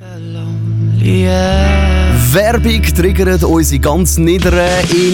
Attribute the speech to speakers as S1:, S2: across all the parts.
S1: Werbung triggert unsere ganz niederen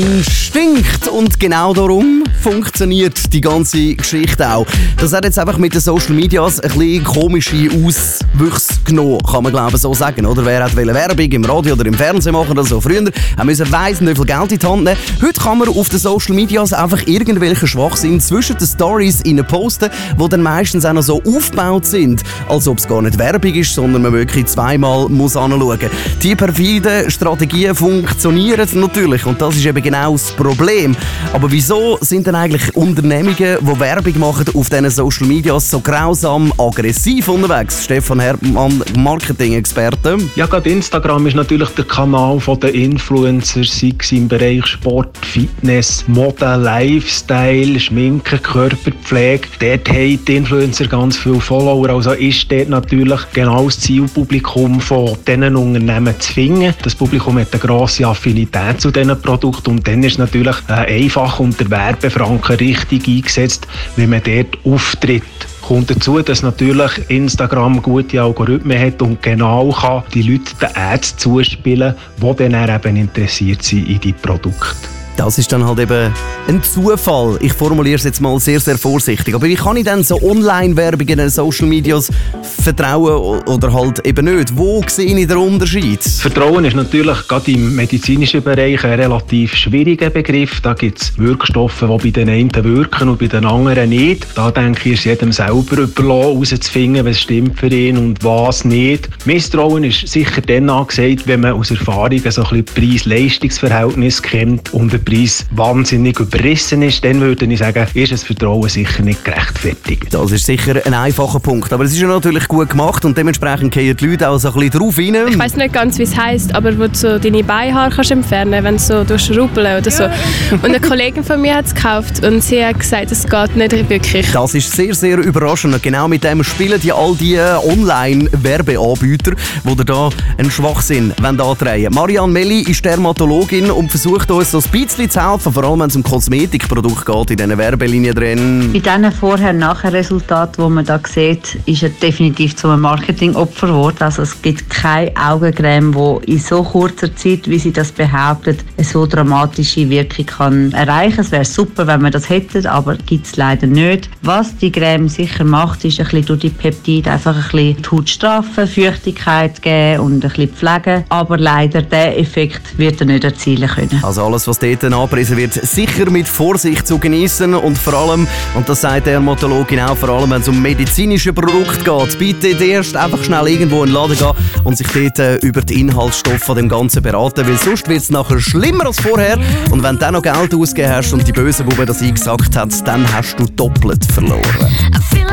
S1: Instinkte und genau darum funktioniert die ganze Geschichte auch. Das hat jetzt einfach mit den Social Medias ein bisschen komische Auswüchse genommen, kann man glaube ich so sagen. Oder wer hat Werbung im Radio oder im Fernsehen machen oder so. Früher haben wir weiss nicht viel Geld in die Hand nehmen. Heute kann man auf den Social Medias einfach irgendwelche Schwachsinn zwischen den Stories posten, die dann meistens auch noch so aufgebaut sind, als ob es gar nicht Werbung ist, sondern man wirklich zweimal muss anschauen. Die perfiden Strategien funktionieren natürlich und das ist eben genau das Problem. Aber wieso sind denn eigentlich Unternehmungen, die Werbung machen auf diesen Social Media so grausam aggressiv unterwegs? Stefan Herrmann, Marketing-Experte.
S2: Ja, gerade Instagram ist natürlich der Kanal der Influencer, sei es im Bereich Sport, Fitness, Mode, Lifestyle, Schminken, Körperpflege. Dort haben die Influencer ganz viele Follower, also ist dort natürlich genau das Zielpublikum von diesen Unternehmen zu finden. Das Publikum hat eine grosse Affinität zu diesen Produkten und dann ist natürlich einfach und der Werbefranken richtig eingesetzt, wenn man dort auftritt. Kommt dazu, dass natürlich Instagram gute Algorithmen hat und genau kann die Leute den Ads zuspielen, die dann eben interessiert sind in die Produkte.
S1: Das ist dann halt eben ein Zufall. Ich formuliere es jetzt mal sehr, sehr vorsichtig. Aber wie kann ich dann so Online-Werbung in den Social Medias vertrauen oder halt eben nicht? Wo sehe ich den Unterschied?
S2: Vertrauen ist natürlich gerade im medizinischen Bereich ein relativ schwieriger Begriff. Da gibt es Wirkstoffe, die bei den einen wirken und bei den anderen nicht. Da denke ich, ist jedem selber überlassen, herauszufinden, was stimmt für ihn und was nicht. Misstrauen ist sicher dann angesagt, wenn man aus Erfahrung so ein bisschen Preis-Leistungs-Verhältnis kennt und der Preis wahnsinnig überrissen ist, dann würde ich sagen, ist das Vertrauen sicher nicht gerechtfertigt.
S1: Das ist sicher ein einfacher Punkt. Aber es ist ja natürlich gut gemacht und dementsprechend gehen die Leute auch so ein bisschen drauf rein.
S3: Ich weiss nicht ganz, wie es heisst, aber wo du so deine Beinhaare kannst entfernen, wenn du so durchschrubbeln oder so. Und eine Kollegin von mir hat es gekauft und sie hat gesagt, es geht nicht wirklich.
S1: Das ist sehr, sehr überraschend. Und genau mit dem spielen all die Online-Werbeanbieter, die da einen Schwachsinn andrehen wollen. Marianne Melli ist Dermatologin und versucht uns so ein bisschen zu helfen, vor allem wenn es um Kosmetikprodukte geht, in diesen Werbelinien drin.
S4: Bei diesen Vorher-Nachher-Resultaten, die man da sieht, ist er definitiv zu einem Marketingopfer geworden. Also es gibt keine Augencreme, die in so kurzer Zeit, wie sie das behauptet, eine so dramatische Wirkung kann erreichen. Es wäre super, wenn wir das hätten, aber gibt es leider nicht. Was die Creme sicher macht, ist ein bisschen durch die Peptide einfach ein bisschen die Haut straffen, Feuchtigkeit geben und ein bisschen pflegen. Aber leider, diesen Effekt wird er nicht erzielen können.
S1: Also alles, was dort angepriesen wird, sicher mit Vorsicht zu genießen und vor allem, und das sagt der Dermatologin auch, vor allem wenn es um medizinische Produkte geht, bitte erst einfach schnell irgendwo in den Laden gehen und sich dort über die Inhaltsstoffe von dem Ganzen beraten, weil sonst wird es nachher schlimmer als vorher und wenn du dann noch Geld ausgegeben hast und die böse Bube das eingesackt hat, dann hast du doppelt verloren.